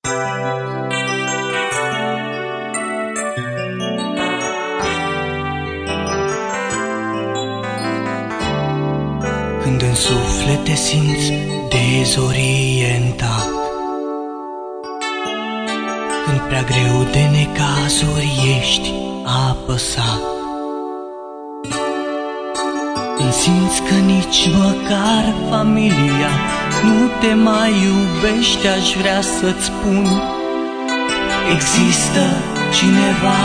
Când în suflet te simți dezorientat, când prea greu de necazuri ești apăsat, când simți că nici măcar familia nu te mai iubește, aș vrea să-ți spun: există cineva.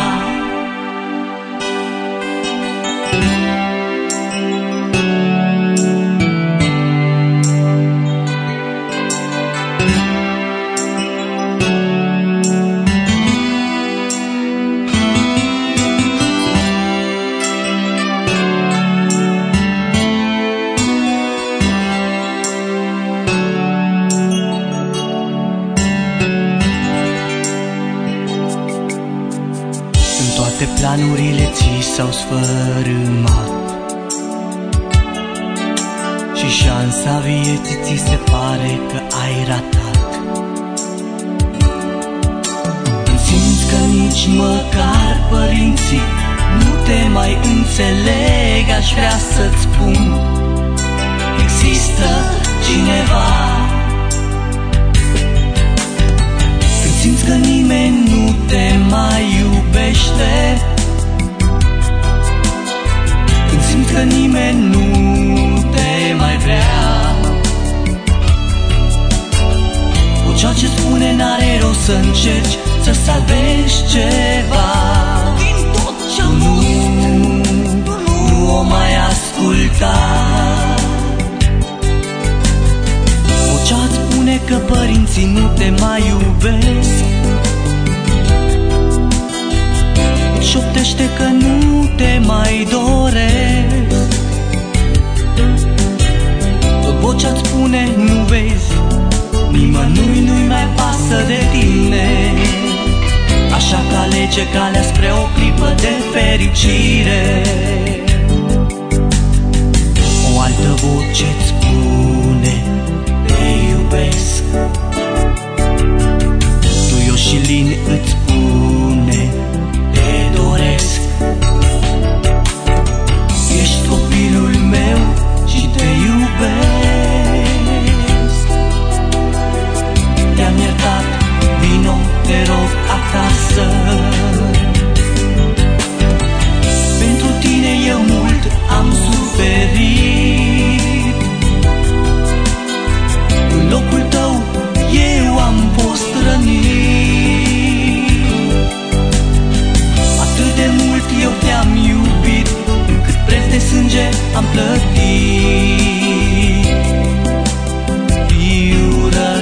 Toate planurile ți s-au sfărâmat și șansa vieții ți se pare că ai ratat. Când simți că nici măcar părinții nu te mai înțeleg, aș vrea să-ți spun: există cineva. Când simți că nimeni nu te mai iubește, când simți că nimeni nu te mai vrea, Vocea ce spune n-are rost să încerci să salvezi ceva. Din tot ce-am nu o mai asculta. Vocea-ți spune că părinții nu te mai iubesc, șoptește că nu te mai doresc. Tot vocea-ți spune: nu vezi, nimănui nu-i mai pasă de tine. Așa că alege calea spre o clipă de fericire. O altă voce-ți spune: te iubesc. Tu și Lin îți spune: te doresc. Ești copilul meu și te iubesc. Te-am iertat, vino, te rog, acasă. Pentru tine eu mult am suferit. În locul tău eu am fost rănit. Atât de mult eu te-am iubit, încât preț de sânge am plătit. Fiu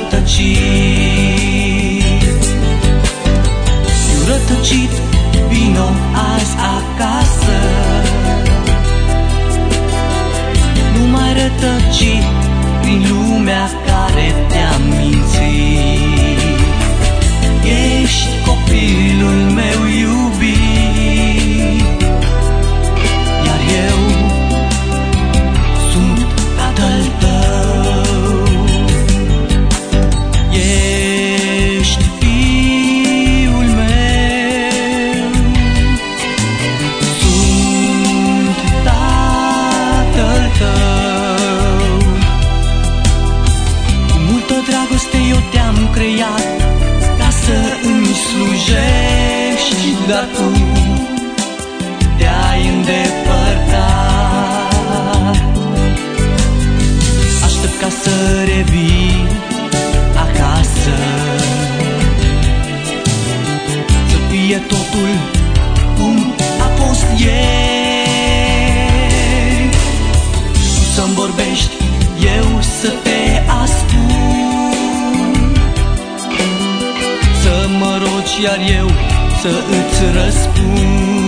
rătăcit, fiu rătăcit, vino azi acasă. Nu mai rătăci prin lumea care te-a mințit. Ești copilul meu iubit, iar eu sunt tatăl tău. Ești fiul meu, sunt tatăl tău. Cu multă dragoste eu te-am creat ca să îmi slujești, dar tu te-ai îndepărtat. Aștept ca să revii acasă, să fie totul cum a fost ieri. Tu să-mi vorbești, eu să te ascult, să mă rogi, iar eu să îți răspund.